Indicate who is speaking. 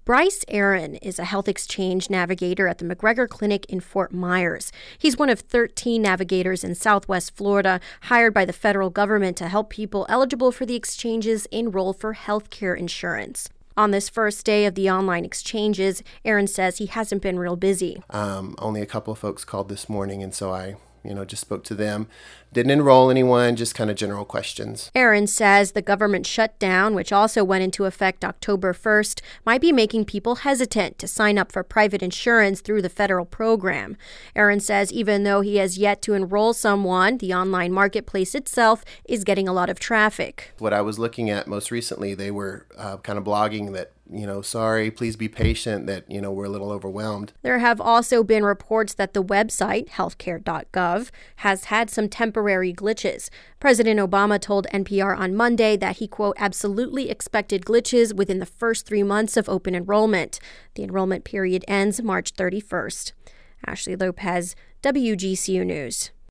Speaker 1: Bryce Aaron is a health exchange navigator at the McGregor Clinic in Fort Myers. He's one of 13 navigators in Southwest Florida hired by the federal government to help people eligible for the exchanges enroll for health care insurance. On this first day of the online exchanges, Aaron says he hasn't been real busy.
Speaker 2: Only a couple of folks called this morning, and so I just spoke to them. Didn't enroll anyone, just kind of general questions.
Speaker 1: Aaron says the government shutdown, which also went into effect October 1st, might be making people hesitant to sign up for private insurance through the federal program. Aaron says even though he has yet to enroll someone, the online marketplace itself is getting a lot of traffic.
Speaker 2: What I was looking at most recently, they were kind of blogging that, sorry, please be patient, that, we're a little overwhelmed.
Speaker 1: There have also been reports that the website, healthcare.gov, has had some temporary glitches. President Obama told NPR on Monday that he, quote, absolutely expected glitches within the first 3 months of open enrollment. The enrollment period ends March 31st. Ashley Lopez, WGCU News.